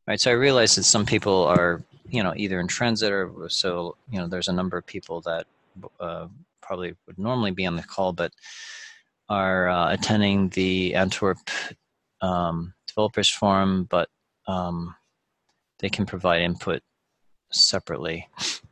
Right. So I realize that some people are, either in transit or so, there's a number of people that probably would normally be on the call, but are attending the Antwerp Developers Forum, but they can provide input separately.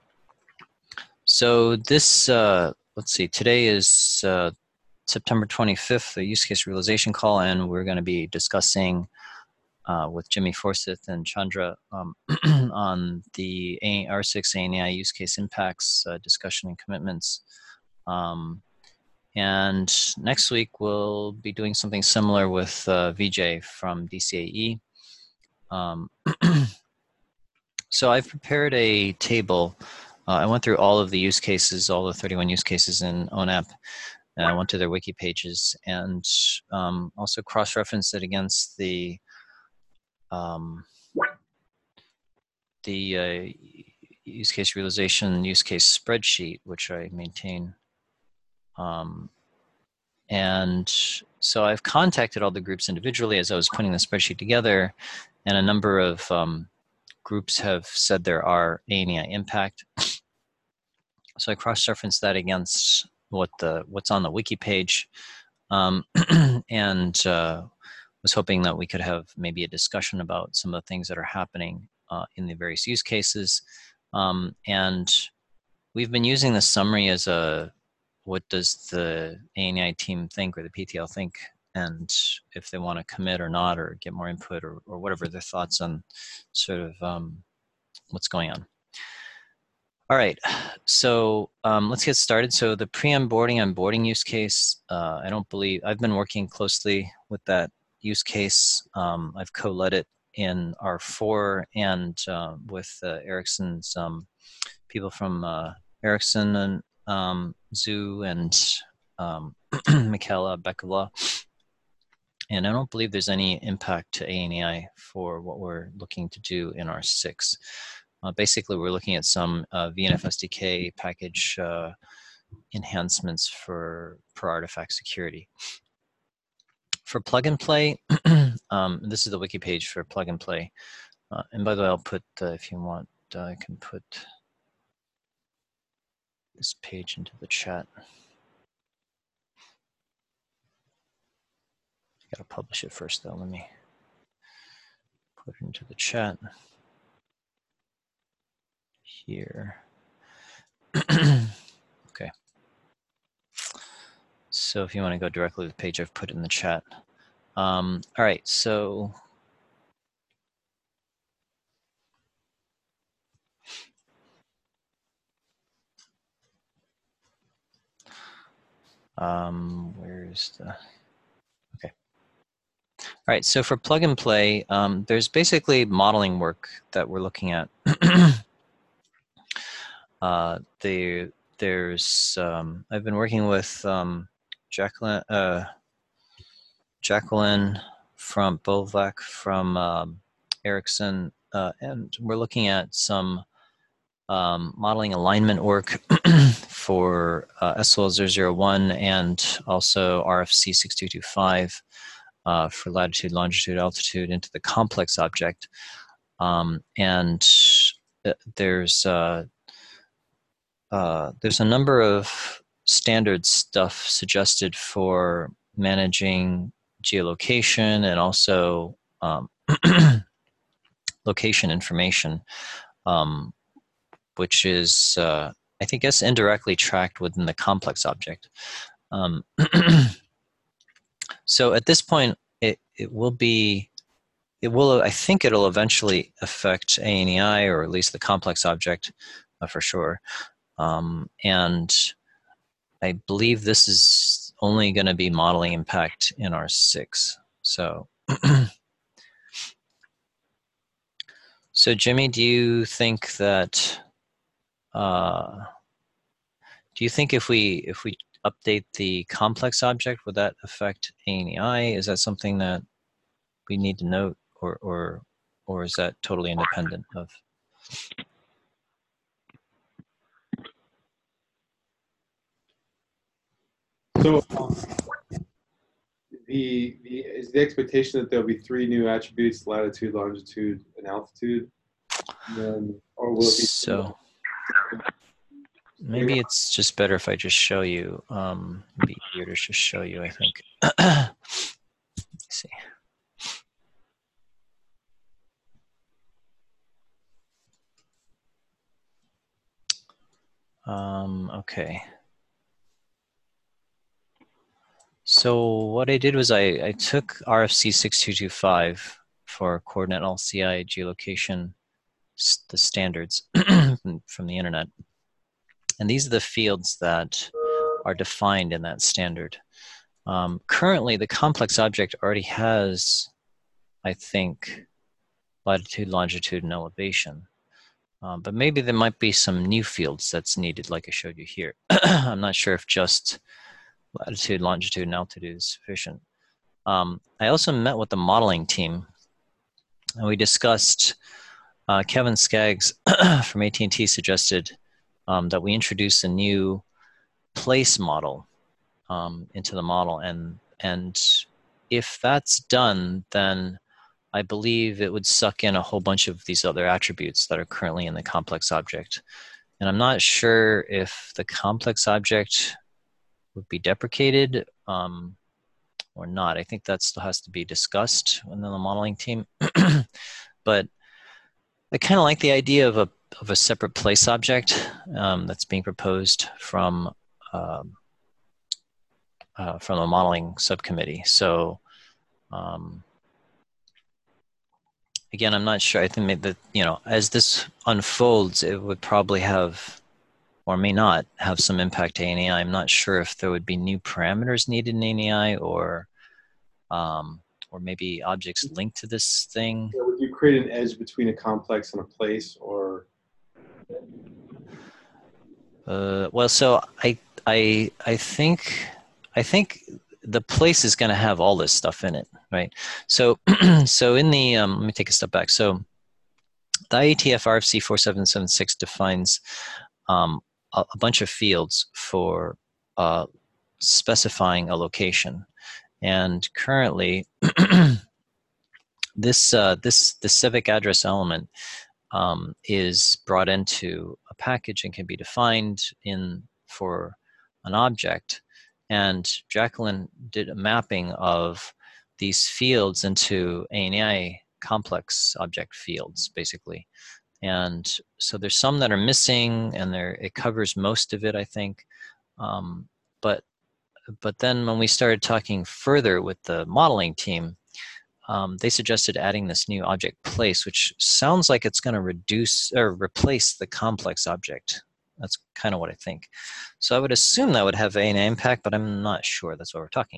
So this, let's see, today is September 25th, the use case realization call, and we're going to be discussing with Jimmy Forsyth and Chandra on the R6 ANI use case impacts, discussion and commitments. And next week we'll be doing something similar with Vijay from DCAE. So I've prepared a table. I went through all of the use cases, all the 31 use cases in ONAP. And I went to their wiki pages and also cross-referenced it against the use case realization use case spreadsheet, which I maintain. And so I've contacted all the groups individually as I was putting the spreadsheet together, and a number of groups have said there are ANI impact. So I cross-referenced that against what's on the wiki page, and was hoping that we could have maybe a discussion about some of the things that are happening in the various use cases. And we've been using the summary as what does the ANI team think or the PTL think, and if they want to commit or not, or get more input, or whatever their thoughts on sort of what's going on. All right, so let's get started. So the pre-onboarding use case, I've been working closely with that use case. I've co-led it in R4 and with Ericsson's people from Ericsson and Zoo and Michaela Bekala. And I don't believe there's any impact to ANI for what we're looking to do in R6. Basically, we're looking at some VNF SDK package enhancements for artifact security. For plug and play, this is the wiki page for plug and play. And by the way, I'll put, if you want, I can put this page into the chat. I gotta publish it first though. Let me put it into the chat here. Okay. So if you want to go directly to the page, I've put it in the chat. All right, so where's the, okay. All right, so for plug and play, there's basically modeling work that we're looking at. I've been working with Jacqueline from Bolvac from Ericsson, and we're looking at some modeling alignment work for SOL001 and also RFC 6225 for latitude, longitude, altitude into the complex object. And there's a number of standard stuff suggested for managing geolocation and also location information, which is, I think, indirectly tracked within the complex object. So at this point, I think it'll eventually affect ANI, or at least the complex object for sure. And I believe this is only going to be modeling impact in R6. So, so Jimmy, do you think that if we update the complex object, would that affect ANI? Is that something that we need to note, or is that totally independent of? So is the expectation that there'll be 3 new attributes: latitude, longitude, and altitude, and then, or will it be? So maybe it's just better if I just show you. It'd be easier to just show you, I think. Let's see. Okay. So what I did was I took RFC 6225 for coordinate LCI geolocation, the standards from the internet. And these are the fields that are defined in that standard. Currently, the complex object already has, I think, latitude, longitude, and elevation. But maybe there might be some new fields that's needed, like I showed you here. I'm not sure if just latitude, longitude, and altitude is sufficient. I also met with the modeling team, and we discussed, Kevin Skaggs from AT&T suggested that we introduce a new place model into the model. And if that's done, then I believe it would suck in a whole bunch of these other attributes that are currently in the complex object. And I'm not sure if the complex object would be deprecated or not. I think that still has to be discussed within the modeling team. But I kind of like the idea of a separate place object that's being proposed from the modeling subcommittee. So again, I'm not sure. I think that, as this unfolds, it would probably have, or may not have, some impact to ANAI. I'm not sure if there would be new parameters needed in ANAI, or maybe objects linked to this thing. Yeah, would you create an edge between a complex and a place, or? Well, so I think the place is going to have all this stuff in it, right? So so in the let me take a step back. So the IATF RFC 4776 defines a bunch of fields for specifying a location, and currently this civic address element is brought into a package and can be defined for an object. And Jacqueline did a mapping of these fields into ANAI complex object fields, basically. And so there's some that are missing, and it covers most of it, I think. But then when we started talking further with the modeling team, they suggested adding this new object place, which sounds like it's going to reduce or replace the complex object. That's kind of what I think. So I would assume that would have an impact, but I'm not sure. That's what we're talking.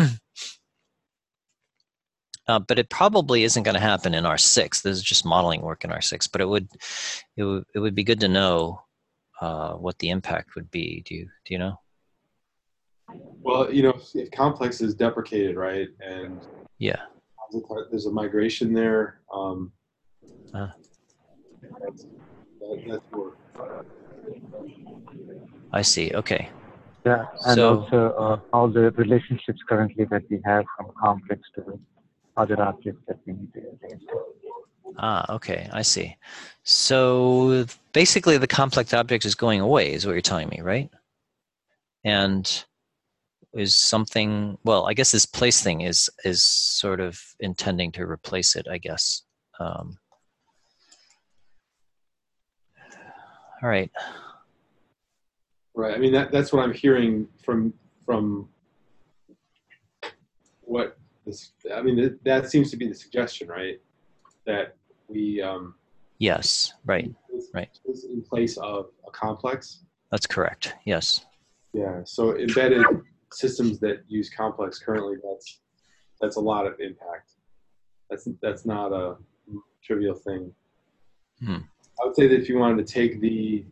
But it probably isn't going to happen in R6. This is just modeling work in R6. But it would be good to know what the impact would be. Do you know? Well, if complex is deprecated, right, and yeah, there's a migration there. That's work. I see. Okay. Yeah, and also all the relationships currently that we have from complex to other objects that we need to arrange. Okay, I see. So basically the complex object is going away, is what you're telling me, right? And is something, well, I guess this place thing is sort of intending to replace it, I guess. All right. Right. I mean, that's what I'm hearing from what this. I mean, that seems to be the suggestion, right? That we. Yes. Right. Right. Is in place of a complex. That's correct. Yes. Yeah. So embedded systems that use complex currently, that's a lot of impact. That's not a trivial thing. I would say that if you wanted to take the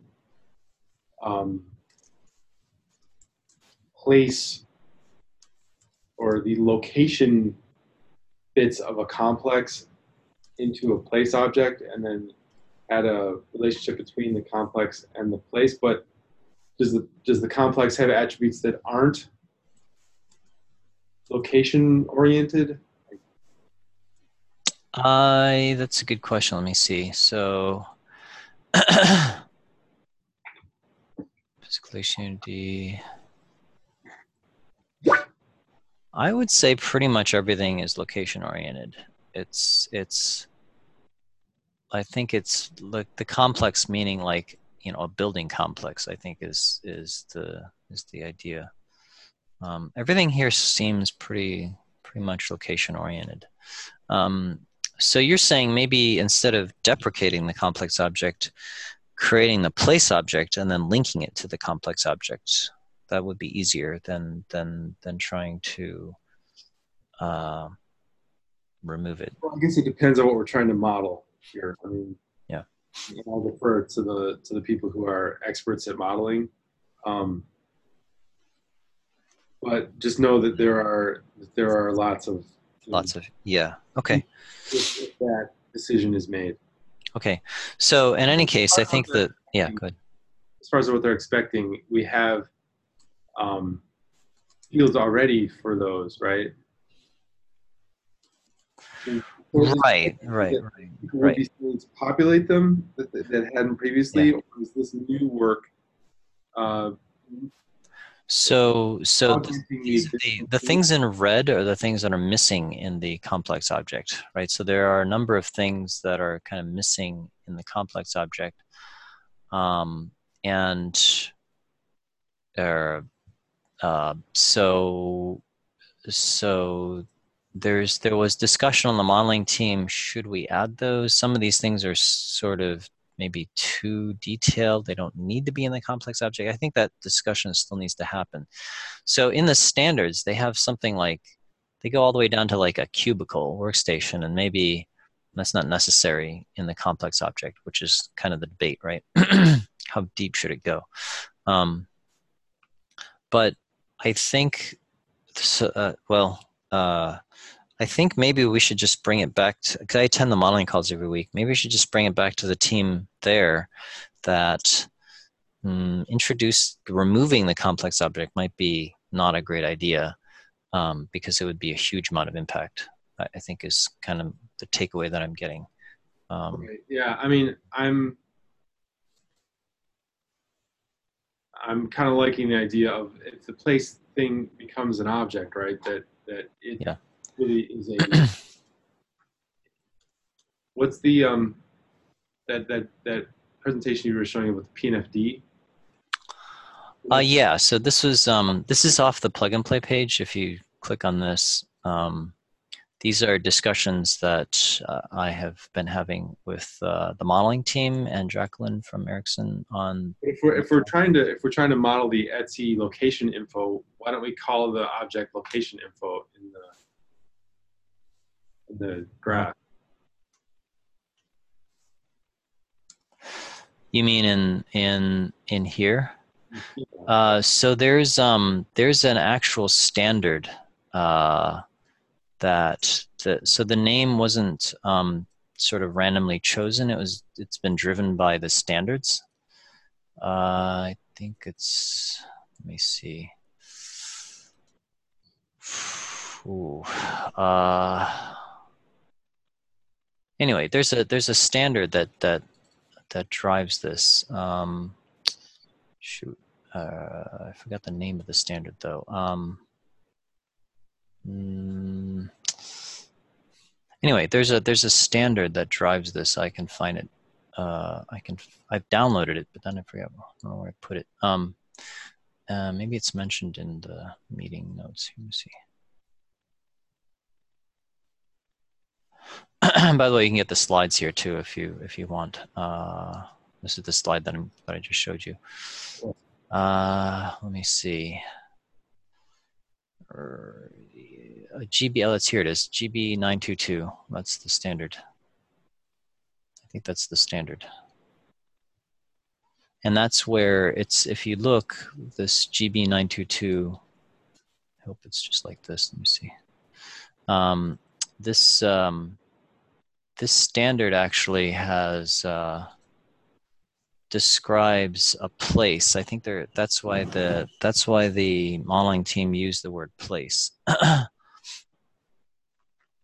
place or the location bits of a complex into a place object, and then add a relationship between the complex and the place, but does the complex have attributes that aren't location oriented? That's a good question. Let me see. So, physical unity. I would say pretty much everything is location oriented. I think it's like the complex meaning like, you know, a building complex, I think is the idea. Everything here seems pretty much location oriented. So you're saying maybe instead of deprecating the complex object, creating the place object and then linking it to the complex object, that would be easier than trying to remove it. Well, I guess it depends on what we're trying to model here. I mean, yeah, I'll defer to the people who are experts at modeling. But just know that there are lots of yeah. Okay. If that decision is made. Okay. So in any case, I think that yeah. Good. As far as what they're expecting, we have fields already for those, right? Right. Would these fields populate them that hadn't previously, yeah. Or is this new work? So the things in red are the things that are missing in the complex object, right? So there are a number of things that are kind of missing in the complex object, and so there was discussion on the modeling team. Should we add those? Some of these things are sort of maybe too detailed. They don't need to be in the complex object. I think that discussion still needs to happen. So in the standards, they have something like, they go all the way down to like a cubicle workstation, and maybe that's not necessary in the complex object, which is kind of the debate, right? How deep should it go? But I think, I think maybe we should just bring it back to, because I attend the modeling calls every week. Maybe we should just bring it back to the team there that removing the complex object might be not a great idea, because it would be a huge amount of impact, I think is kind of the takeaway that I'm getting. Okay. Yeah, I mean, I'm kind of liking the idea of if the place thing becomes an object, right? That it yeah. really is a what's the that presentation you were showing about the PNFD? Yeah, so this is off the plug and play page. If you click on this, these are discussions that I have been having with the modeling team and Jacqueline from Ericsson on. If we're trying to model the Etsy location info, why don't we call the object location info in the graph? You mean in here? So there's an actual standard so the name wasn't sort of randomly chosen. It's been driven by the standards. I think it's, let me see. Ooh, anyway, there's a standard that drives this. Shoot, I forgot the name of the standard though. Anyway, there's a standard that drives this. I can find it. I've downloaded it, but then I forgot where I put it. Maybe it's mentioned in the meeting notes. Let me see. By the way, you can get the slides here too if you want. This is the slide that I just showed you. Let me see. Let's here it is. GB 922. That's the standard. I think that's the standard. And that's where it's, if you look, this GB 922, I hope it's just like this. Let me see. This standard actually has describes a place. I think that's why the modeling team used the word place.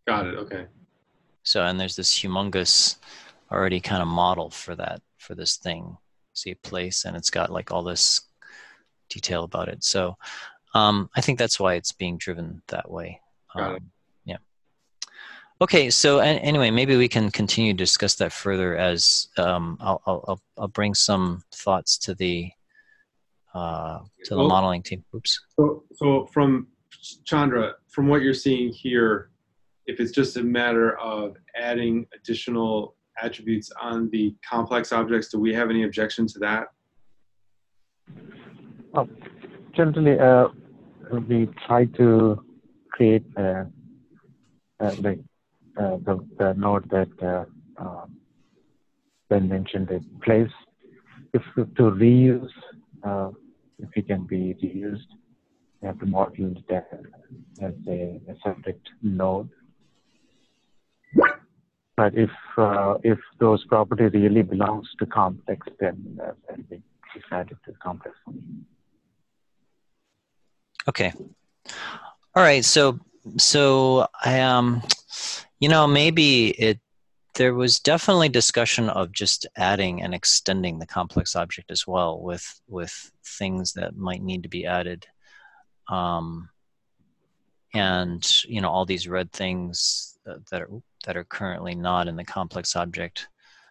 Got it. Okay. So, and there's this humongous already kind of model for that, for this thing. See a place, and it's got like all this detail about it. So I think that's why it's being driven that way. Got it. Yeah. Okay, so anyway, maybe we can continue to discuss that further as I'll bring some thoughts to the modeling team. Oops. So from Chandra, from what you're seeing here, if it's just a matter of adding additional attributes on the complex objects, do we have any objection to that? Generally, we try to create the node that Ben mentioned, the place. If to reuse, if it can be reused, we have to model that as a separate node. But if those property really belongs to complex, then we add it to complex function. Okay. All right. So I maybe there was definitely discussion of just adding and extending the complex object as well with things that might need to be added. And all these red things that are currently not in the complex object.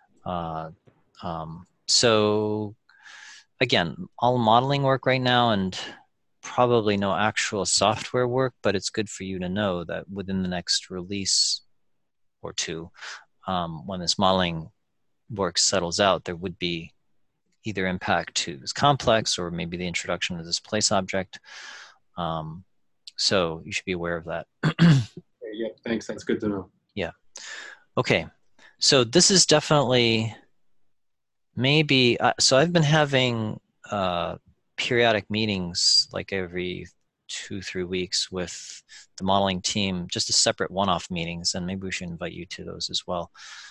So again, all modeling work right now and probably no actual software work, but it's good for you to know that within the next release or two, when this modeling work settles out, there would be either impact to this complex or maybe the introduction of this place object. So you should be aware of that. Yeah, thanks. That's good to know. Yeah. Okay. So this is definitely maybe, so I've been having periodic meetings like every 2-3 weeks with the modeling team, just a separate one-off meetings, and maybe we should invite you to those as well,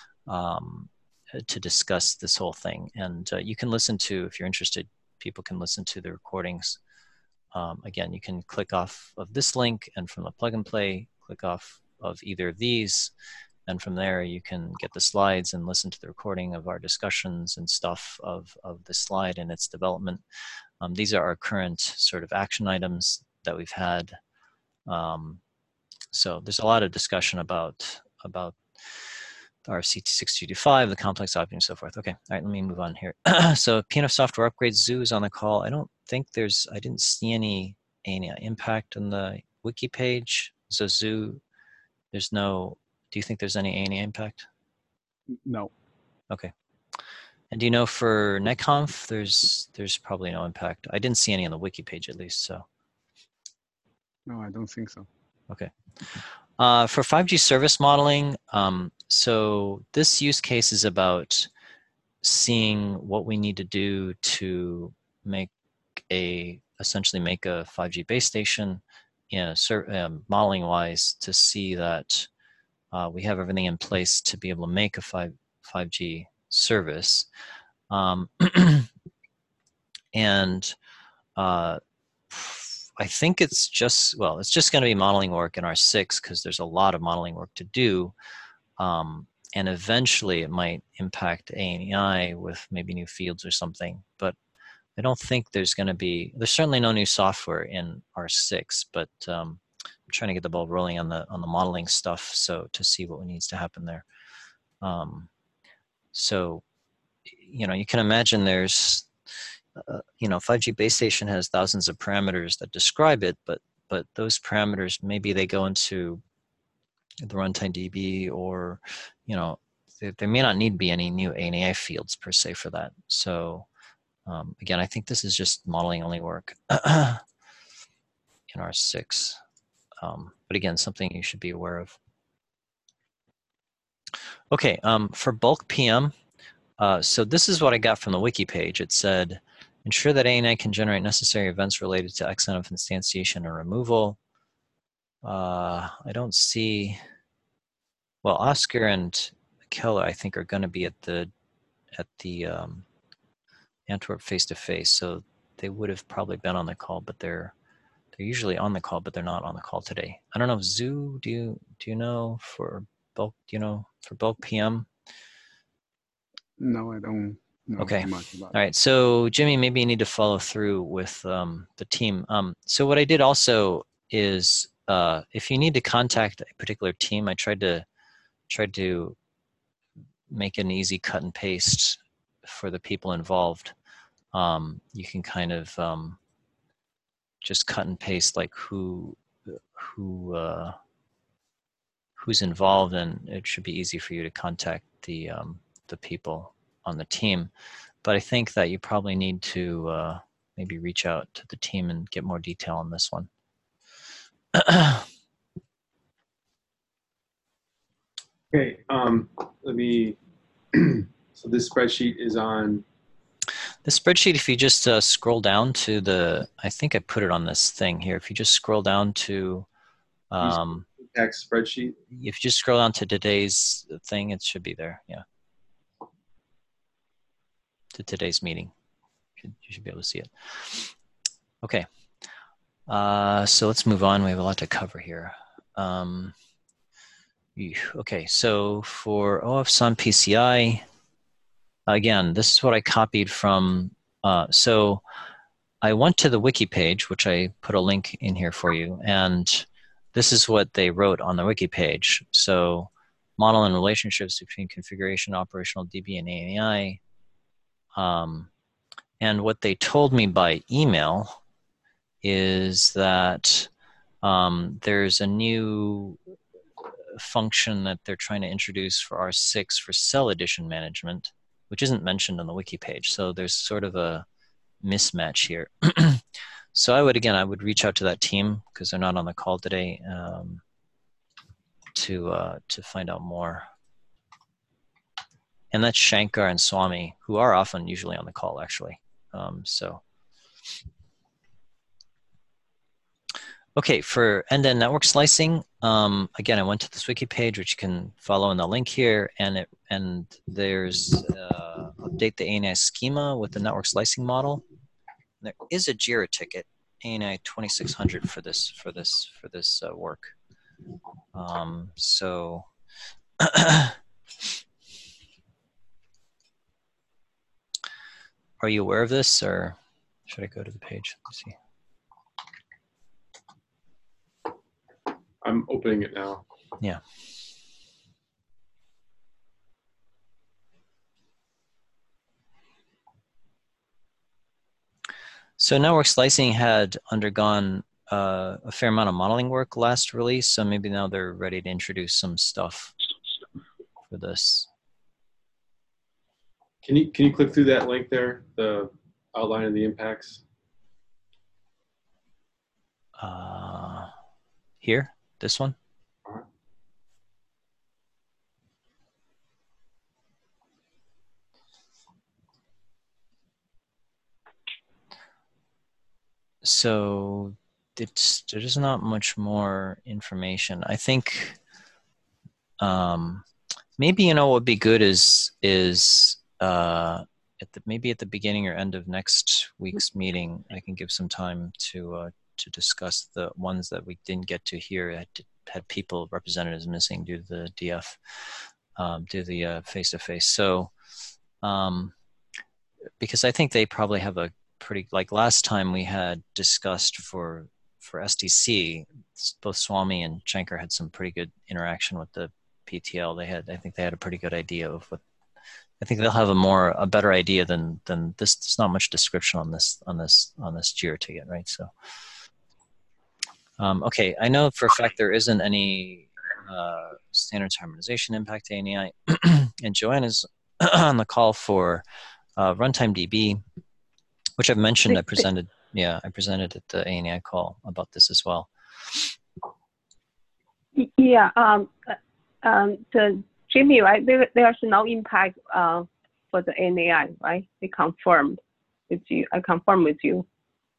to discuss this whole thing. And you can listen to, if you're interested, people can listen to the recordings. Again, you can click off of this link, and from the plug and play, click off of either of these, and from there you can get the slides and listen to the recording of our discussions and stuff of the slide and its development. These are our current sort of action items that we've had. So there's a lot of discussion about our CT6225, the complex object, and so forth. Okay, all right, let me move on here. So PNF software upgrades, Zoo is on the call. I didn't see any impact on the wiki page. So Zoo, there's no, do you think there's any impact? No. Okay. And do you know for NetConf, there's probably no impact. I didn't see any on the wiki page at least, so. No, I don't think so. Okay. For 5G service modeling, so this use case is about seeing what we need to do to essentially make a 5G base station, modeling wise, to see that we have everything in place to be able to make a 5G service. And I think it's just going to be modeling work in R6 because there's a lot of modeling work to do. And eventually it might impact ANEI with maybe new fields or something, but I don't think there's certainly no new software in R6, but I'm trying to get the ball rolling on the modeling stuff, so to see what needs to happen there. So, you can imagine there's, 5G base station has thousands of parameters that describe it, but those parameters, maybe they go into the runtime DB, or, there may not need to be any new ANI fields per se for that. So again, I think this is just modeling only work in R6. But again, something you should be aware of. Okay, for bulk PM, so this is what I got from the wiki page. It said, ensure that ANI can generate necessary events related to XNF instantiation or removal. I don't see, well, Oscar and Keller, I think, are going to be at the Antwerp face-to-face, so they would have probably been on the call, but they're They're usually on the call, but they're not on the call today. I don't know if Zoo, do you know for bulk, for bulk PM? No, I don't know Okay. too much about All right. So Jimmy, maybe you need to follow through with the team. So what I did also is if you need to contact a particular team, I tried to make an easy cut and paste for the people involved. You can kind of just cut and paste like who's involved, and it should be easy for you to contact the people on the team. But I think that you probably need to maybe reach out to the team and get more detail on this one. Okay, let me, so this spreadsheet is on. The spreadsheet, if you just scroll down to the, I think I put it on this thing here. If you just scroll down to, Tax spreadsheet. if you just scroll down to today's thing, it should be there. Yeah. To today's meeting. You should be able to see it. Okay. So let's move on. We have a lot to cover here. Okay, so for OFSUN PCI, again, this is what I copied from. So I went to the wiki page, which I put a link in here for you, and this is what they wrote on the wiki page. So model and relationships between configuration, operational DB, and ANI. And what they told me by email is that there's a new function that they're trying to introduce for R6 for cell edition management, which isn't mentioned on the wiki page. So there's sort of a mismatch here. So I would reach out to that team because they're not on the call today to find out more. And that's Shankar and Swami, who are often usually on the call actually. Okay, for end-to-end network slicing, again, I went to this wiki page, which you can follow in the link here, and there's update the ANI schema with the network slicing model. There is a JIRA ticket, ANI 2600 for this work. So are you aware of this, or should I go to the page? Let's see. I'm opening it now. Yeah. So network slicing had undergone a fair amount of modeling work last release, so maybe now they're ready to introduce some stuff for this. Can you click through that link there, the outline of the impacts? Here, this one. So there's not much more information. I think maybe what would be good is maybe at the beginning or end of next week's meeting, I can give some time to discuss the ones that we didn't get to here. Had people representatives missing due to the DF, due to the face-to-face. So because I think they probably have a pretty, like last time we had discussed for STC, both Swami and Shankar had some pretty good interaction with the PTL. I think they had a pretty good idea of what. I think they'll have a better idea than this. There's not much description on this JIRA ticket, right? So, okay, I know for a fact there isn't any standards harmonization impact to ANI, and Joanna's on the call for runtime DB, which I've mentioned. I presented at the ANI call about this as well. Yeah, Jimmy, right? There's no impact for the ANI, right? They confirmed with you. I confirm with you.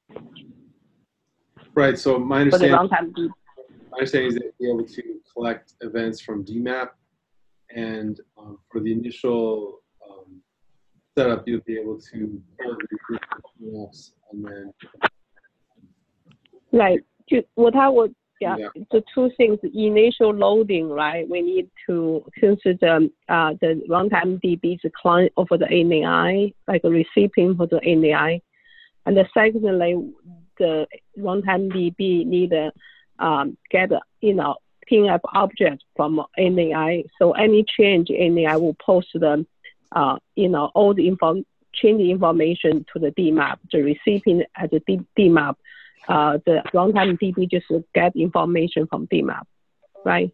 Right. So my understanding is that be able to collect events from DMAP, and for the initial setup, you'll be able to pull the DMAPs and then. Right. What I would, Yeah. the two things, initial loading, right? We need to, since the runtime DB is a client over the NAI, like a recipient for the NAI. And secondly, the runtime DB need to get, PNF object from NAI. So any change, NAI will post the, all the change information to the DMAP, the recipient at the DMAP. The runtime DB just get information from DMAP, right?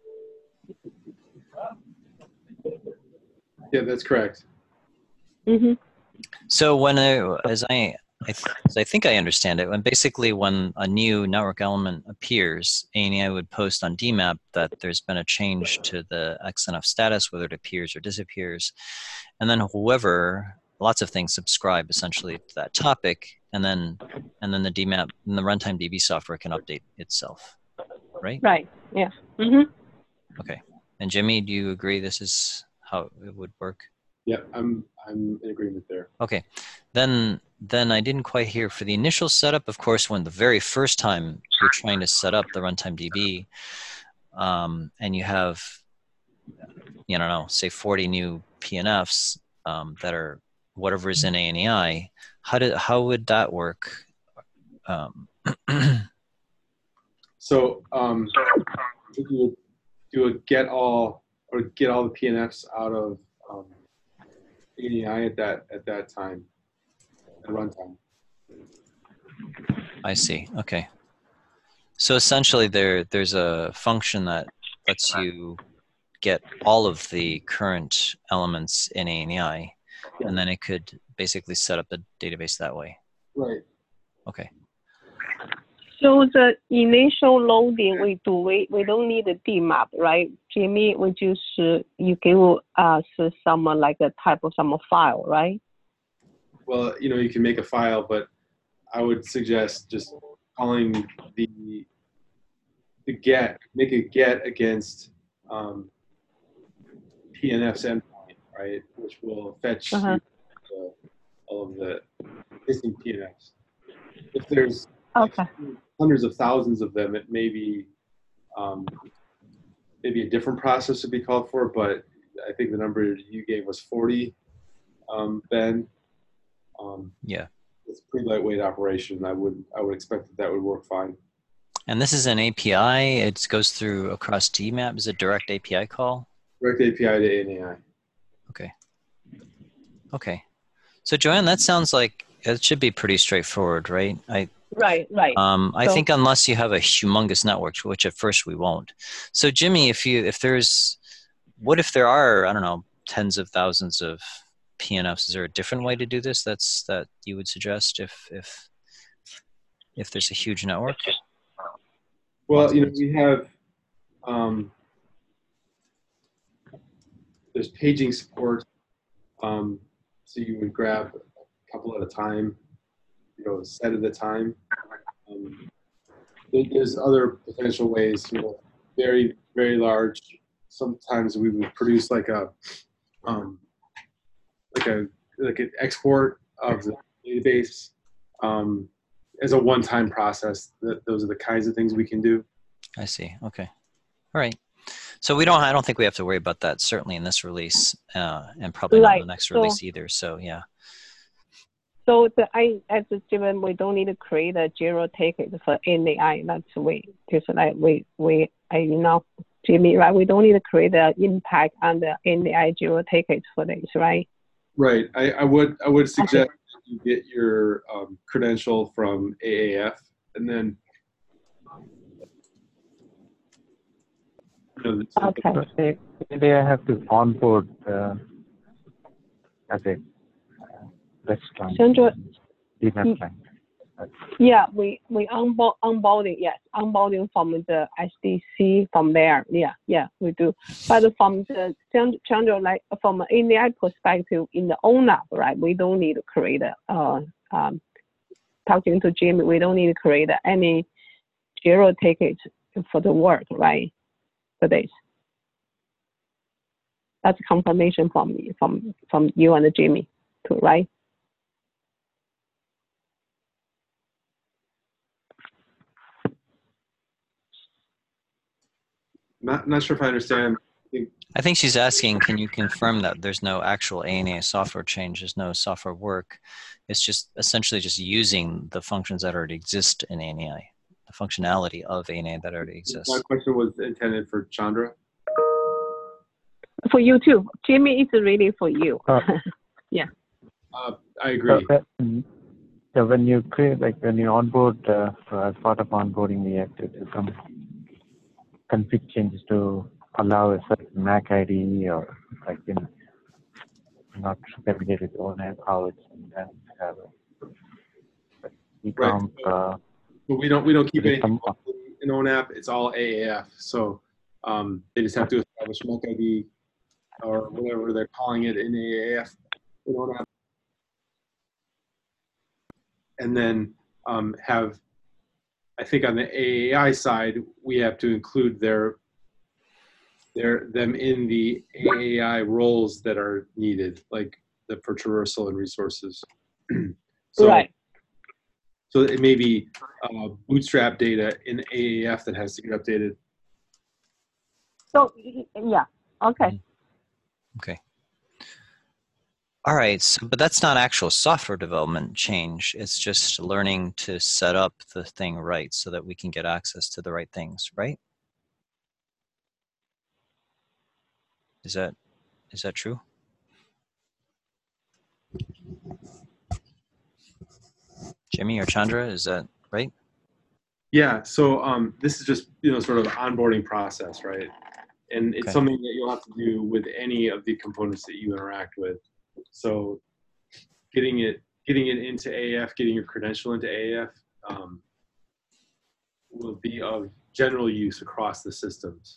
Yeah, that's correct. Mm-hmm. So when as I think I understand it, when a new network element appears, ANI would post on DMAP that there's been a change to the XNF status, whether it appears or disappears, and then lots of things subscribe essentially to that topic, and then the DMAP and the runtime DB software can update itself, right? Right. Yeah. Mm-hmm. Okay. And Jimmy, do you agree this is how it would work? Yeah, I'm in agreement there. Okay. Then I didn't quite hear for the initial setup. Of course, when the very first time you're trying to set up the runtime DB, and you have, say 40 new PNFs that are whatever is in ANI, how would that work? So you do a get all the PNFs out of ANI at that time, at runtime. I see. Okay. So essentially, there's a function that lets you get all of the current elements in ANI, and then it could basically set up the database that way. Right. Okay. So the initial loading we don't need a DMAP, right? Jimmy, we just you give us some like a type of some file, right? Well, you can make a file, but I would suggest just calling the get, make a get against PNF's endpoint, right? Which will fetch all of the existing PNFs. If there's hundreds of thousands of them, it may be maybe a different process would be called for, but I think the number you gave was 40, Ben. Yeah. It's a pretty lightweight operation. I would expect that would work fine. And this is an API. It goes through across DMAP. Is it direct API call? Direct API to ANI. Okay. Okay. So Joanne, that sounds like it should be pretty straightforward, right? Right. I think unless you have a humongous network, which at first we won't. So Jimmy, what if there are, I don't know, tens of thousands of PNFs? Is there a different way to do this that you would suggest if there's a huge network? Well, we have there's paging support, so you would grab a couple at a time, a set at a time. There's other potential ways, very, very large. Sometimes we would produce like an export of the database as a one-time process. Those are the kinds of things we can do. I see. Okay. All right. So I don't think we have to worry about that, certainly in this release, and probably not in the next release either. So yeah. So as a given, we don't need to create a zero ticket for NAI. That's just like Jimmy, right? We don't need to create an impact on the NAI zero tickets for this, right? Right. I would suggest you get your credential from AAF, and then they have to onboard as a REST client. DMAP client. Yeah, we onboarding, yes, onboarding from the SDC from there. Yeah, we do. But from the Chandra, like from an ANI perspective, in the ONAP, right, we don't need to create talking to Jimmy, we don't need to create any zero tickets for the work, right, for this. That's confirmation from you and Jimmy too, right? Not sure if I understand. I think she's asking, can you confirm that there's no actual ANA software change, there's no software work? It's just essentially just using the functions that already exist in ANA, the functionality of ANA that already exists. My question was intended for Chandra. For you too. Jimmy, it's really for you. Yeah. I agree. So when you create, like when you onboard, as part of onboarding, we have to do some config changes to allow a certain MAC ID or like not familiar with ONAP, how it's and then have Right. But we don't keep anything in ONAP. It's all AAF. So they just have to establish MAC ID or whatever they're calling it in AAF in ONAP. And then have, I think on the AAI side, we have to include them in the AAI roles that are needed, like for traversal and resources. So, right. So it may be bootstrap data in AAF that has to get updated. So yeah, okay. Okay. All right, so, but that's not actual software development change. It's just learning to set up the thing right so that we can get access to the right things, right? Is that true? Jimmy or Chandra, is that right? Yeah, so this is just, sort of onboarding process, right? And it's something that you'll have to do with any of the components that you interact with. So getting it into AAF, getting your credential into AAF will be of general use across the systems.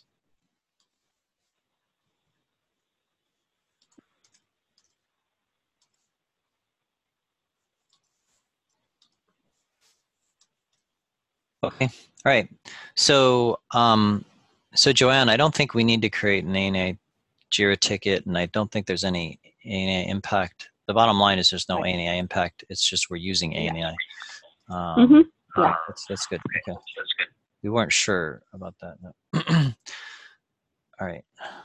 Okay, all right. So, so Joanne, I don't think we need to create an ANA JIRA ticket, and I don't think there's any ANA impact. The bottom line is there's no ANA impact. It's just we're using ANA. Yeah. That's good. Okay. We weren't sure about that. No. All right.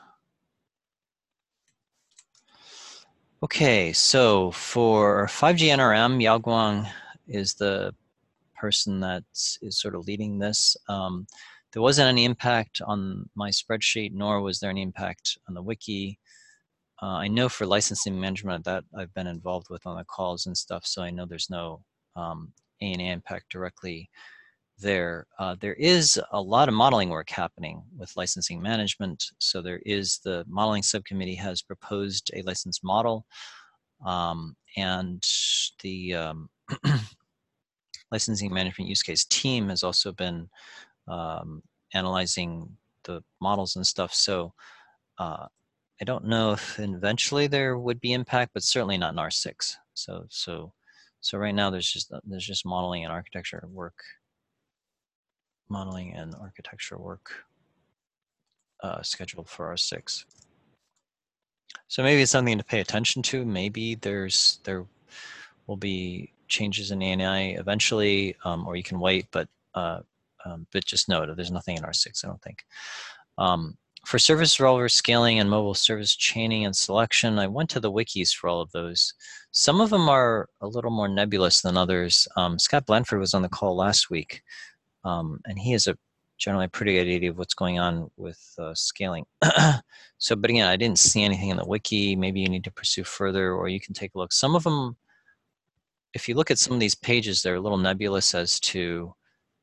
Okay, so for 5G NRM, Yao Guang is the person that is sort of leading this. There wasn't any impact on my spreadsheet, nor was there any impact on the wiki. I know for licensing management that I've been involved with on the calls and stuff, so I know there's no ANA impact directly there. There is a lot of modeling work happening with licensing management. So there is the modeling subcommittee has proposed a license model, and the licensing management use case team has also been analyzing the models and stuff. So I don't know if eventually there would be impact, but certainly not in R6. So right now there's just modeling and architecture work. Modeling and architecture work scheduled for R6. So maybe it's something to pay attention to. Maybe there will be changes in ANI eventually, or you can wait, but just note there's nothing in R6, I don't think. For service resolver scaling and mobile service chaining and selection, I went to the wikis for all of those. Some of them are a little more nebulous than others. Scott Blanford was on the call last week. And he has a generally pretty good idea of what's going on with scaling. So, but again, I didn't see anything in the wiki. Maybe you need to pursue further, or you can take a look. Some of them, if you look at some of these pages, they're a little nebulous as to,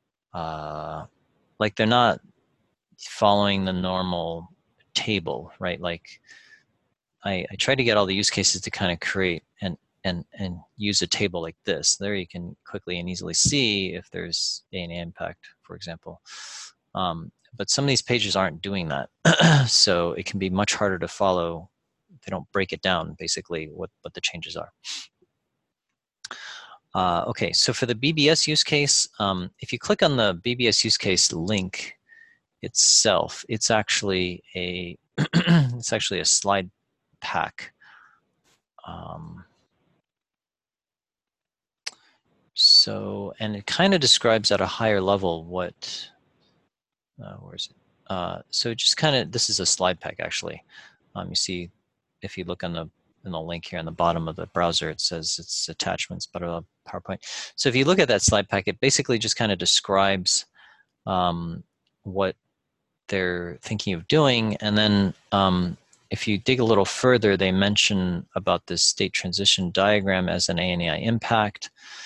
like they're not following the normal table, right? Like I tried to get all the use cases to kind of create and use a table like this. There you can quickly and easily see if there's an impact, for example. But some of these pages aren't doing that. So it can be much harder to follow. They don't break it down, basically, what the changes are. Okay, so for the BBS use case, if you click on the BBS use case link itself, it's actually a it's actually a slide pack. So, and it kind of describes at a higher level what, where is it? so just kind of, this is a slide pack actually. You see, if you look on the in the link here on the bottom of the browser, it says it's attachments, but a PowerPoint. So if you look at that slide pack, it basically just kind of describes what they're thinking of doing. And then if you dig a little further, they mention about this state transition diagram as an ANAI impact.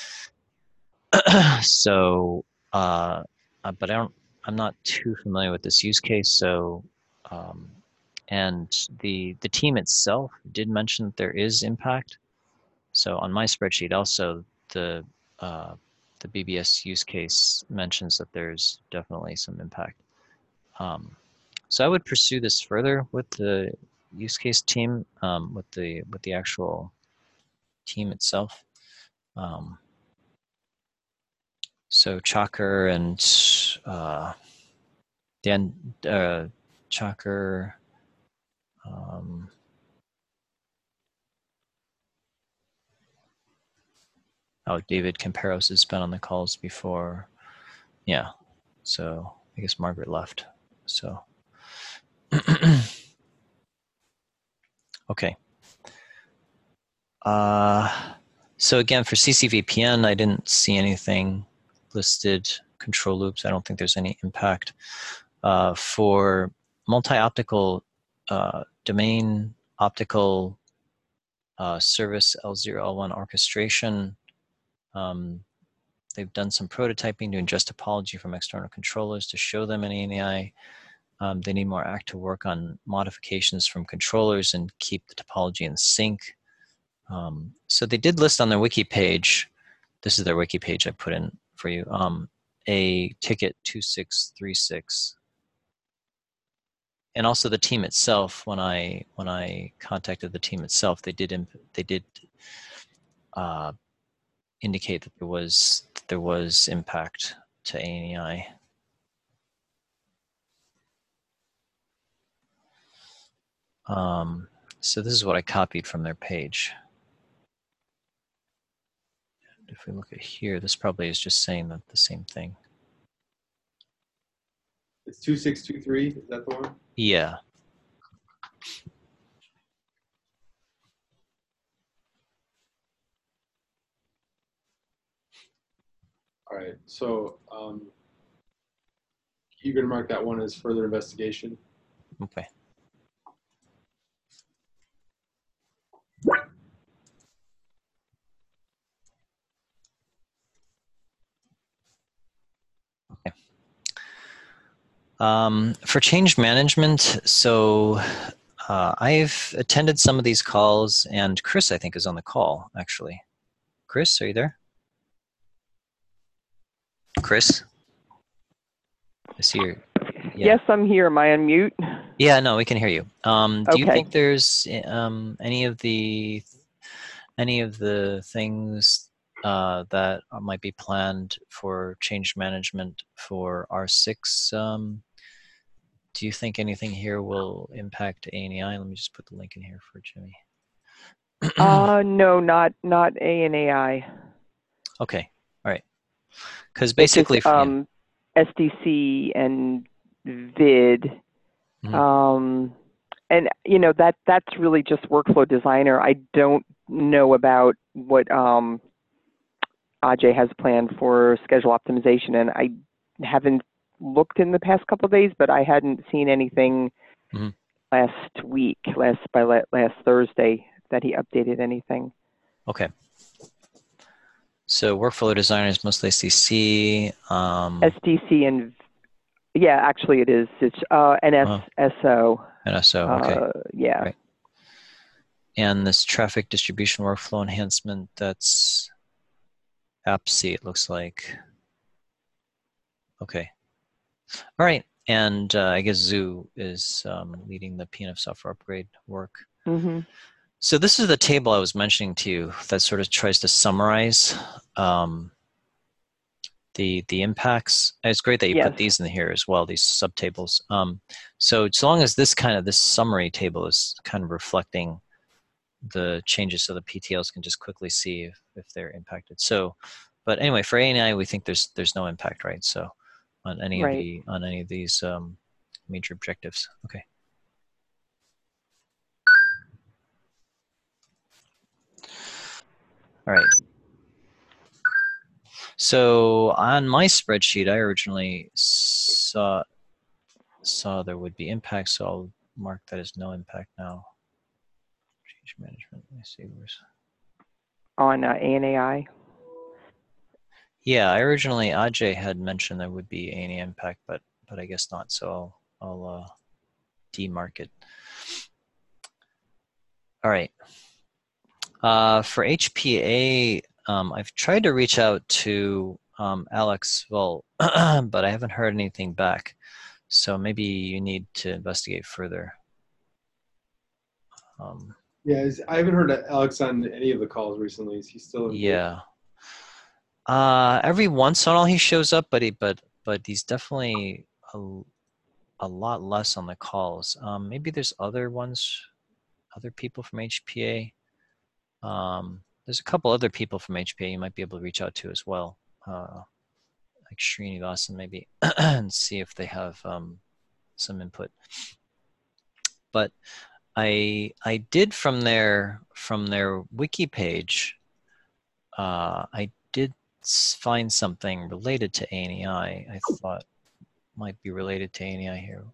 So, but I'm not too familiar with this use case. So, and the team itself did mention that there is impact. So on my spreadsheet also, the BBS use case mentions that there's definitely some impact. So I would pursue this further with the use case team, with the actual team itself. So Chalker and Dan Chalker. Oh, David Camperos has been on the calls before. Yeah, so I guess Margaret left. So, okay. So again, for CCVPN, I didn't see anything listed. Control loops, I don't think there's any impact. For multi-optical domain optical service L0, L1 orchestration, they've done some prototyping to ingest topology from external controllers to show them in ANAI. They need more active work on modifications from controllers and keep the topology in sync. So they did list on their wiki page, this is their wiki page I put in for you, a ticket 2636. And also the team itself, when I contacted the team itself, they did indicate that there was impact to ANAI. So this is what I copied from their page. If we look at here, this probably is just saying that the same thing. It's 2623, is that the one? Yeah. All right, so you're going to mark that one as further investigation. Okay. Okay. For change management, so I've attended some of these calls, and Chris, I think, is on the call, actually. Chris, are you there? Chris? I see you. Yeah. Yes, I'm here. Am I on mute? Yeah, no, we can hear you. Do you Okay. think there's any of the things that might be planned for change management for R6? Do you think anything here will impact ANAI? Let me just put the link in here for Jimmy. No, not ANAI. Okay, all right. Because basically, it's just, SDC and VID, Mm-hmm. and you know that's really just Workflow Designer. I don't know about what Ajay has planned for schedule optimization, and I haven't looked in the past couple of days, but I hadn't seen anything Mm-hmm. last Thursday that he updated anything. Okay. So Workflow Designer is mostly SDC. SDC and yeah, actually it is. It's NSO. NSO, okay. Yeah. Right. And this traffic distribution workflow enhancement, that's AppC, it looks like. Okay. All right. And I guess Zoo is leading the PNF software upgrade work. Mm-hmm. So this is the table I was mentioning to you that sort of tries to summarize the impacts. And it's great that you put these in here as well, these subtables. So long as this summary table is kind of reflecting the changes, so the PTLs can just quickly see if they're impacted. So, but anyway, for ANAI, we think there's no impact, right? So on any of these major objectives. Okay. All right. So on my spreadsheet, I originally saw there would be impact, so I'll mark that as no impact now. Change management, let me see where's. On ANAI? Yeah, I originally, Ajay had mentioned there would be any impact, but I guess not, so I'll demark it. All right. For HPA, I've tried to reach out to Alex, well, but I haven't heard anything back. So maybe you need to investigate further. Yeah, I haven't heard Alex on any of the calls recently. Is he still involved? Yeah. Every once in a while he shows up, but he's definitely a lot less on the calls. Maybe there's other people from HPA. There's a couple other people from HPA you might be able to reach out to as well, like Srinivasan maybe, and see if they have some input. But I did from their wiki page, I did find something related to ANEI. I thought might be related to ANEI here.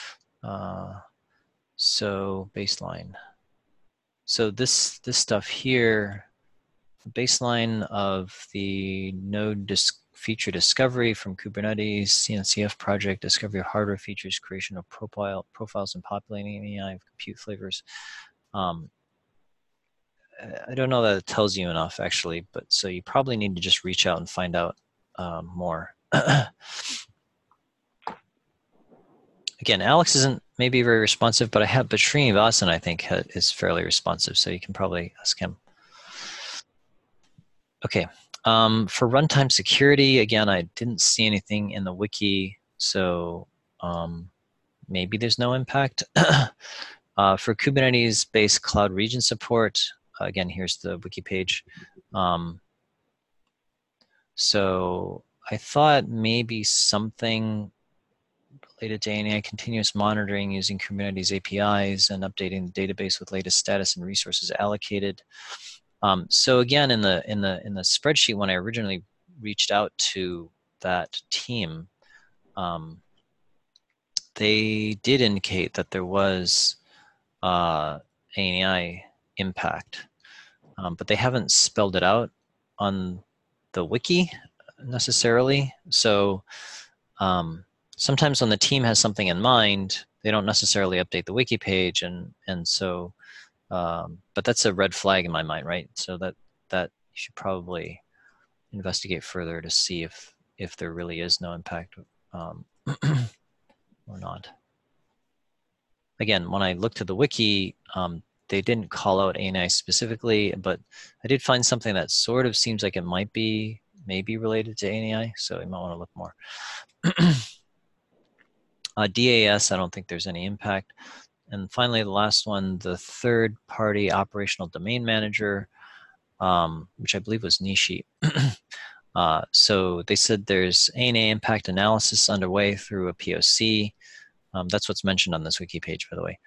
So baseline. So this stuff here, baseline of the node feature discovery from Kubernetes, CNCF project, discovery of hardware features, creation of profiles and populating ANEI of compute flavors. I don't know that it tells you enough actually, but so you probably need to just reach out and find out more. Again, Alex isn't maybe very responsive, but Srinivasan I think is fairly responsive, so you can probably ask him. Okay, for runtime security, again, I didn't see anything in the wiki, so maybe there's no impact. For Kubernetes-based cloud region support, again, here's the wiki page. So I thought maybe something related to ANEI continuous monitoring using Kubernetes APIs and updating the database with latest status and resources allocated. So again, in the spreadsheet when I originally reached out to that team, they did indicate that there was ANEI impact, but they haven't spelled it out on the wiki necessarily. So sometimes when the team has something in mind, they don't necessarily update the wiki page, and so, but that's a red flag in my mind, right? So that you should probably investigate further to see if there really is no impact or not. Again, when I looked at the wiki, they didn't call out ANI specifically, but I did find something that sort of seems like it might be maybe related to ANI, so you might want to look more. DAS, I don't think there's any impact. And finally, the last one, the third-party operational domain manager, which I believe was Nishi. So they said there's ANA impact analysis underway through a POC. That's what's mentioned on this wiki page, by the way.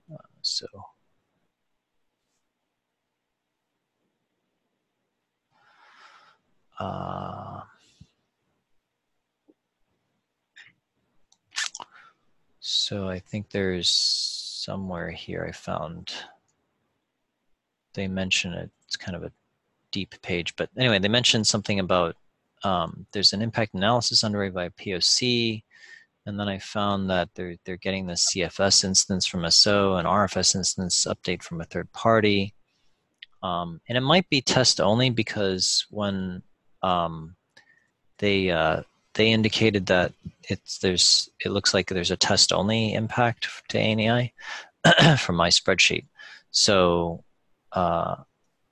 So I think there's somewhere here I found, they mention it, it's kind of a deep page, but anyway, they mentioned something about there's an impact analysis underway by POC, and then I found that they're getting the CFS instance from SO and RFS instance update from a third party. And it might be test only because when they indicated that it looks like there's a test only impact to ANEI from my spreadsheet. So, but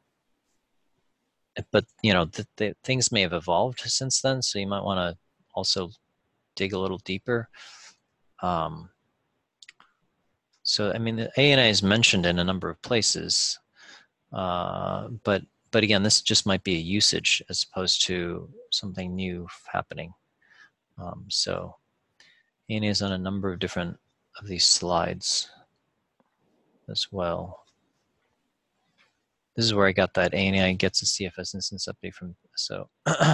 you know, the things may have evolved since then, so you might want to also dig a little deeper. So I mean, the ANI is mentioned in a number of places, but again, this just might be a usage as opposed to something new happening. So ANI is on a number of different these slides as well. This is where I got that ANI gets a CFS instance update from. So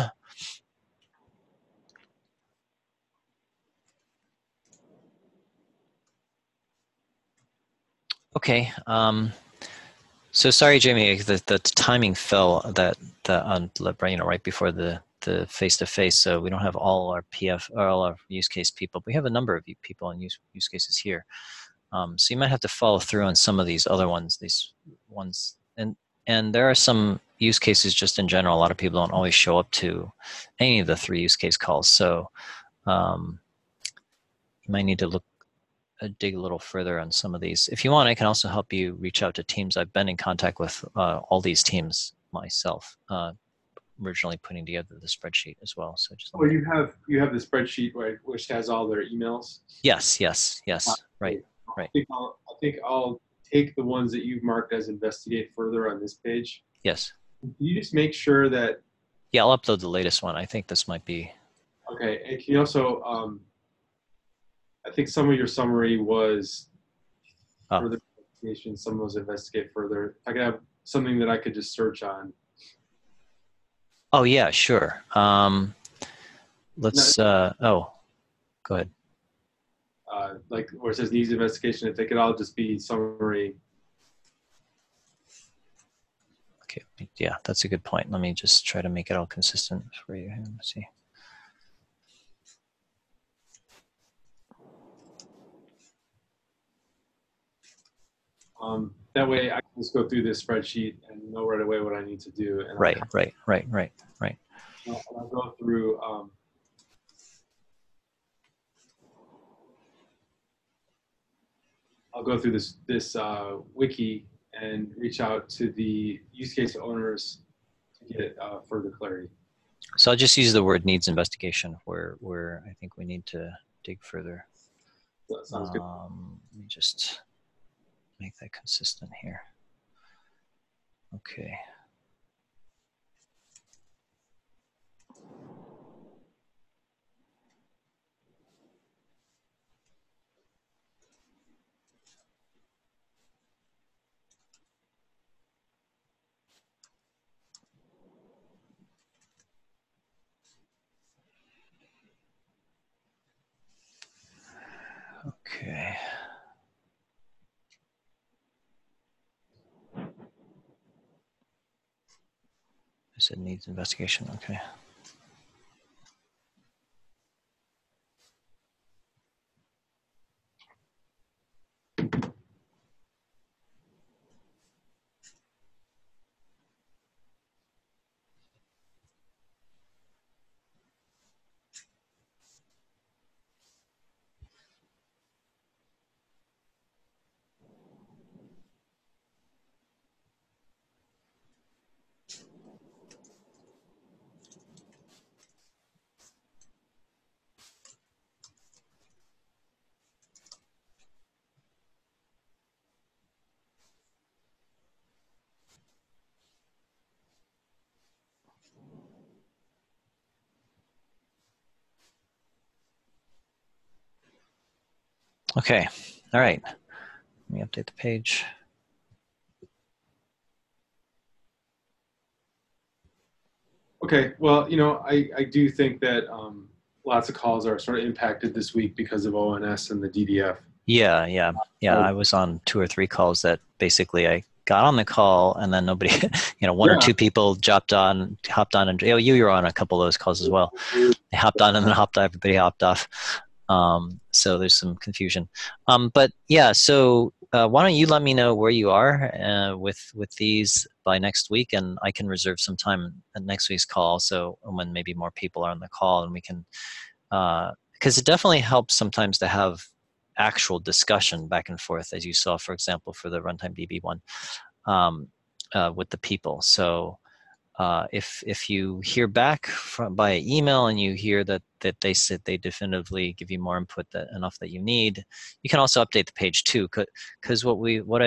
okay. So sorry, Jamie, the timing fell on right before the face-to-face. So we don't have all our PF or all our use case people. We have a number of people in use cases here. So you might have to follow through on some of these other ones. These ones, and there are some use cases just in general. A lot of people don't always show up to any of the 3 use case calls. So you might need to dig a little further on some of these. If you want, I can also help you reach out to teams. I've been in contact with all these teams myself, originally putting together the spreadsheet as well. So just you have the spreadsheet, right, which has all their emails. Yes, right. I think I'll take the ones that you've marked as investigate further on this page. Yes. Can you just make sure that? Yeah, I'll upload the latest one. I think this might be. Okay, and can you also? I think some of your summary was further investigation. Some was investigate further. I could have something that I could just search on. Oh yeah, sure. Let's. Go ahead. Like where it says needs investigation, if they could all just be summary. Okay, yeah, that's a good point. Let me just try to make it all consistent for you. Let's see. That way I can just go through this spreadsheet and know right away what I need to do. And Right. I'll go through. I'll go through this wiki and reach out to the use case owners to get further clarity. So I'll just use the word needs investigation where I think we need to dig further. That sounds good. Let me just make that consistent here. Okay. Okay. I said needs investigation. Okay. Okay. All right. Let me update the page. Okay. Well, I do think that lots of calls are sort of impacted this week because of ONS and the DDF. Yeah. I was on 2 or 3 calls that basically I got on the call and then nobody, one or 2 people hopped on, and you were on a couple of those calls as well. They hopped on and then everybody hopped off. So there's some confusion. But yeah, so why don't you let me know where you are with these by next week, and I can reserve some time at next week's call. So when maybe more people are on the call, and we can, because it definitely helps sometimes to have actual discussion back and forth, as you saw, for example, for the Runtime DB one, with the people. So if you hear back by email and you hear that they said they definitively give you more input enough that you need, you can also update the page too. Because what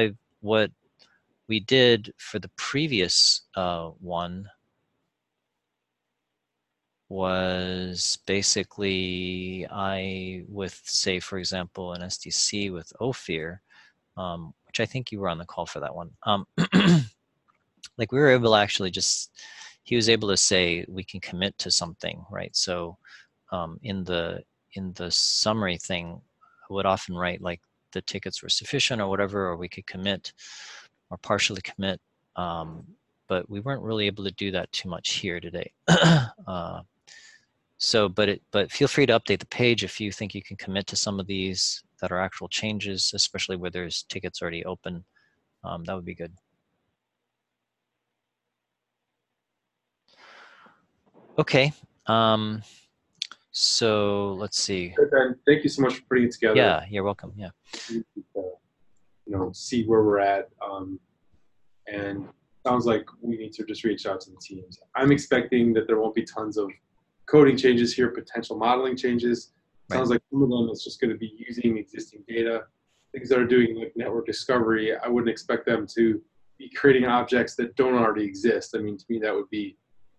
we did for the previous one was basically with, say, for example, an SDC with Ophir, which I think you were on the call for that one. Like we were able to actually he was able to say we can commit to something, right? So in the summary thing, I would often write like the tickets were sufficient or whatever, or we could commit or partially commit. But we weren't really able to do that too much here today. But feel free to update the page if you think you can commit to some of these that are actual changes, especially where there's tickets already open. That would be good. Okay. So let's see. Ben, thank you so much for putting it together. Yeah, you're welcome. Yeah. See where we're at. And sounds like we need to just reach out to the teams. I'm expecting that there won't be tons of coding changes here, potential modeling changes. Sounds like some of them is just going to be using existing data. Things that are doing like network discovery, I wouldn't expect them to be creating objects that don't already exist. I mean, to me, that would be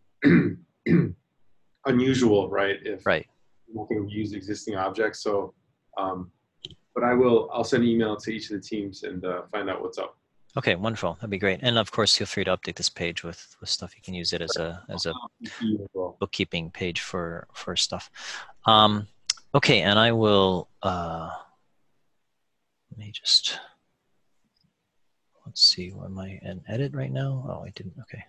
unusual, right? If you're not going to use existing objects. So, but I'll send an email to each of the teams and find out what's up. Okay, wonderful. That'd be great. And of course, feel free to update this page with stuff. You can use it as a bookkeeping page for stuff. Okay, and I will. Let me just. Let's see. Am I in edit right now? Oh, I didn't. Okay.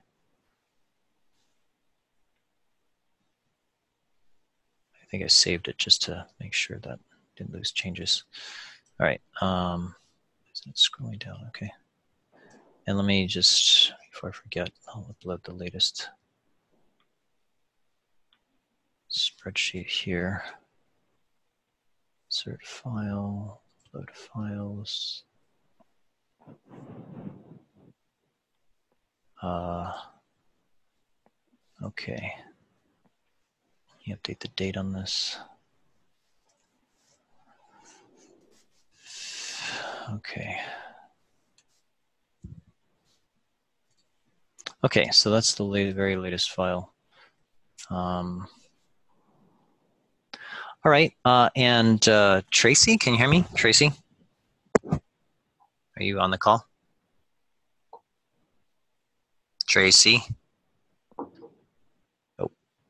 I think I saved it just to make sure that I didn't lose changes. All right. Isn't it scrolling down? Okay. And let me just, before I forget, I'll upload the latest spreadsheet here. Insert file, upload files. Okay. Let me update the date on this. Okay. Okay, so that's the very latest file. All right, and Tracy, can you hear me? Tracy? Are you on the call? Tracy? Oh.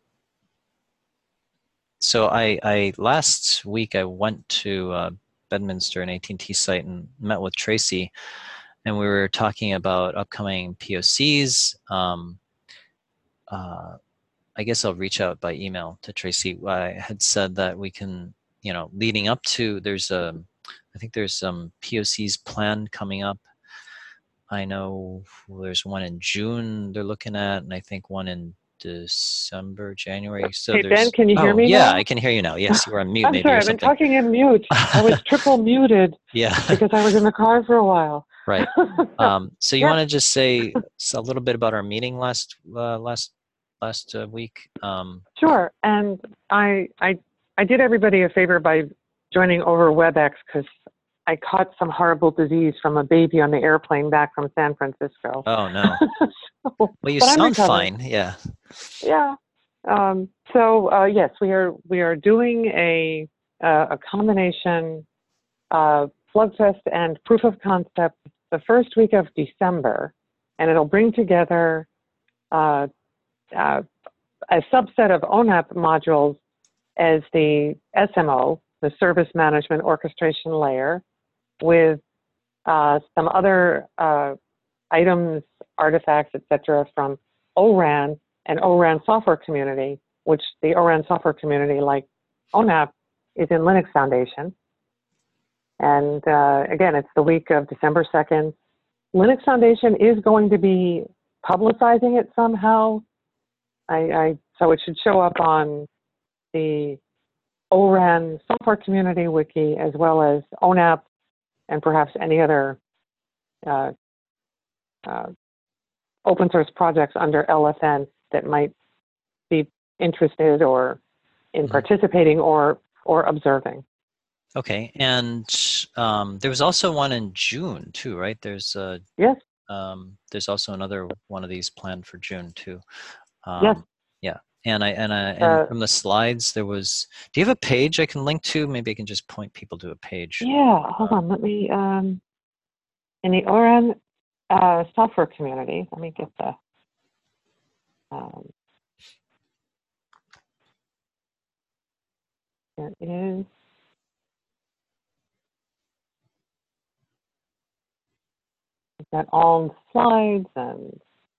So last week I went to Bedminster, an AT&T site, and met with Tracy, and we were talking about upcoming POCs. I guess I'll reach out by email to Tracy. I had said that we can, leading up to, I think there's some POCs planned coming up. I know there's one in June they're looking at, and I think one in December, January. So hey, Ben, can you hear me now? now? I can hear you now. Yes, you were on mute. I'm sorry, I've been talking in mute. I was triple muted because I was in the car for a while. Right. So you want to just say a little bit about our meeting last week? Sure. And I did everybody a favor by joining over WebEx because I caught some horrible disease from a baby on the airplane back from San Francisco. Oh, no. Well, you sound fine. Yeah. Yeah. So yes, we are doing a combination Slugfest and proof of concept the first week of December, and it'll bring together a subset of ONAP modules as the SMO, the Service Management Orchestration Layer, with some other items, artifacts, etc., from ORAN and ORAN software community, which the ORAN software community, like ONAP, is in Linux Foundation. And again, it's the week of December 2nd. Linux Foundation is going to be publicizing it somehow. So it should show up on the ORAN software community wiki, as well as ONAP and perhaps any other open source projects under LFN that might be interested or in participating or observing. Okay, and there was also one in June too, right? There's yes. There's also another one of these planned for June too. Yes. Yeah. And from the slides, there was, do you have a page I can link to? Maybe I can just point people to a page. Yeah, hold on. Let me, in the ORAN software community, let me get the, there is, we've got all slides and,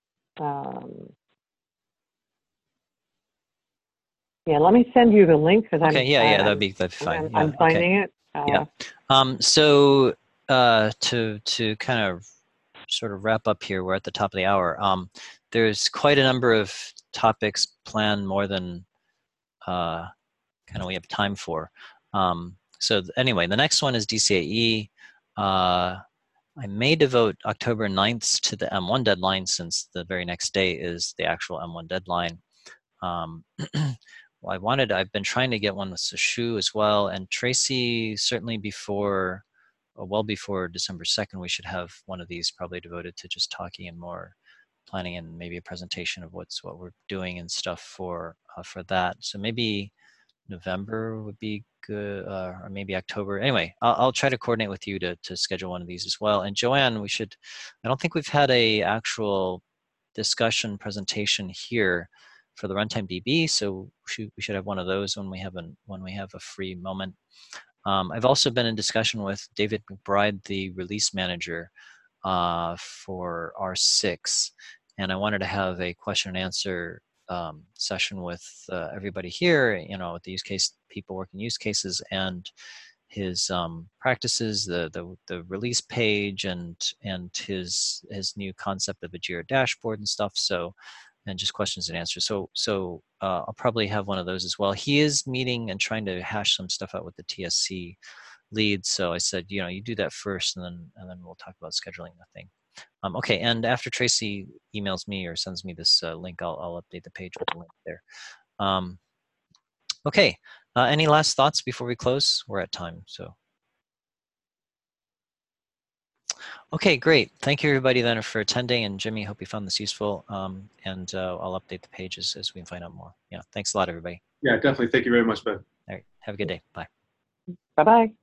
yeah, let me send you the link because Okay, that'd be fine. Yeah, I'm finding it. Yeah. So to kind of sort of wrap up here, we're at the top of the hour. There's quite a number of topics planned, more than kind of we have time for. So anyway, the next one is DCAE. I may devote October 9th to the M1 deadline, since the very next day is the actual M1 deadline. Well, I've been trying to get one with Sashu as well, and Tracy, certainly before, well before December 2nd, we should have one of these probably devoted to just talking and more planning, and maybe a presentation of what we're doing and stuff for that. So maybe November would be good, or maybe October. Anyway, I'll try to coordinate with you to schedule one of these as well. And Joanne, I don't think we've had a actual discussion presentation here for the Runtime DB, so we should have one of those when we have a free moment. I've also been in discussion with David McBride, the release manager for R6, and I wanted to have a question and answer session with everybody here, with the use case people working use cases, and his practices, the release page, and his new concept of a Jira dashboard and stuff. So, and just questions and answers. So I'll probably have one of those as well. He is meeting and trying to hash some stuff out with the TSC lead. So I said, you do that first, and then we'll talk about scheduling the thing. Okay, and after Tracy emails me or sends me this link, I'll update the page with the link there. Okay, any last thoughts before we close? We're at time, so. Okay, great. Thank you everybody then for attending, and Jimmy, hope you found this useful, and I'll update the pages as we can find out more. Yeah, thanks a lot, everybody. Yeah, definitely. Thank you very much, Ben. All right, have a good day. Bye. Bye-bye.